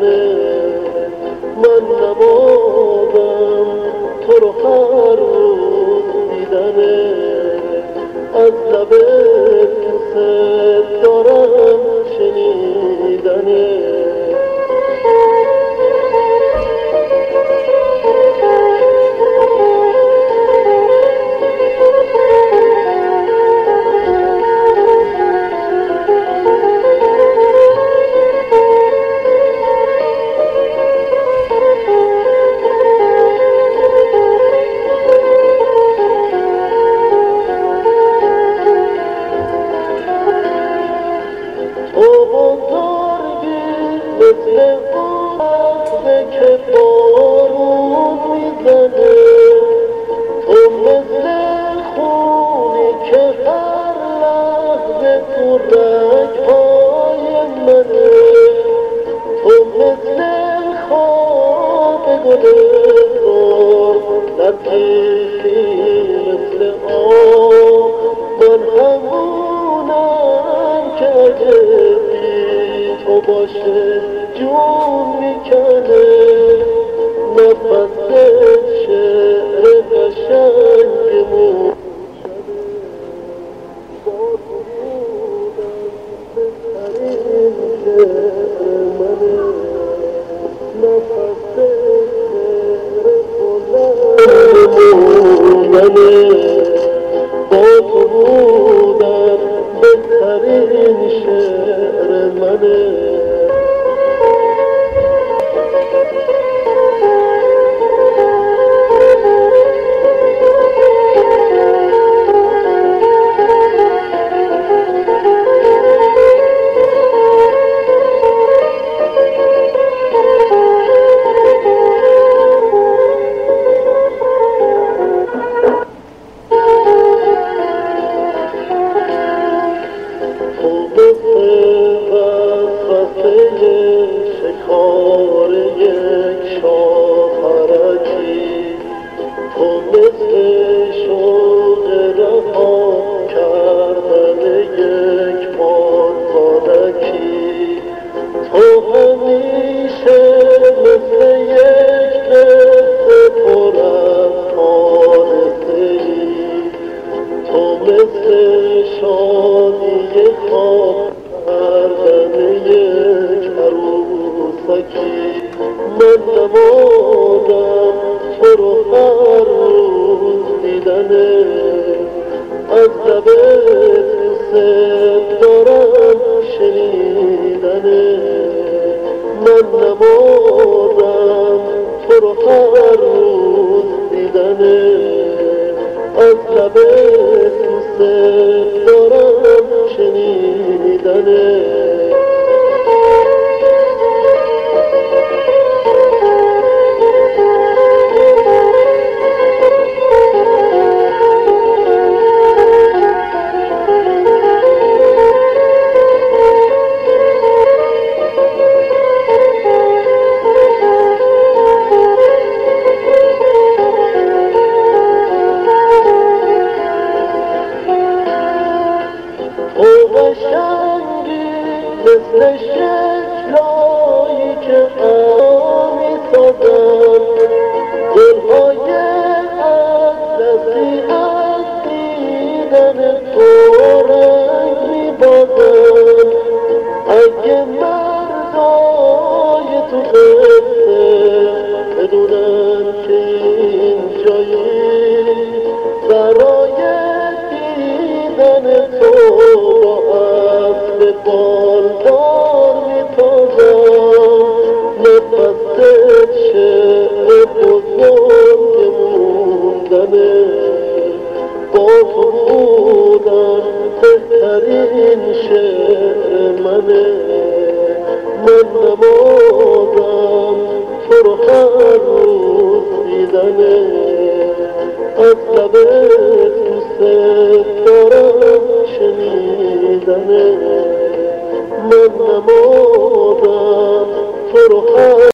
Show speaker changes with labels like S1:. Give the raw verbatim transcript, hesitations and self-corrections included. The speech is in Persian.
S1: شنیدنه. من نمادم تو رو هر روز دیدنه، از لبت دوست دارم شنیدنه. مثل اون لحظه که بارون میزنه، تو مثل خونی که هر لحظه تو رگ‌های منه، تو مثل خواب گلزار لطیفی مثل آب. من همونم که اگه تو باشه جون میکنه، نفست شعر قشنگمون با تو بودم بهترین شعر منه، نفست شعر بلندمون منه، با تو بودم بهترین شعر منه. شکار یک شاخرکی، تو مثل شوق رها کردن یک بادبانکی، تو همیشه مثل یک قصه پر از حادثه‌ای، تو مثل شادی خواب کردن یک عروسکی. من نمادم تو رو هر روز دیدنه، از لبت دوست دارم شنیدنه. من نمادم تو رو هر روز دیدنه، از لبت دوست دارم شنیدنه.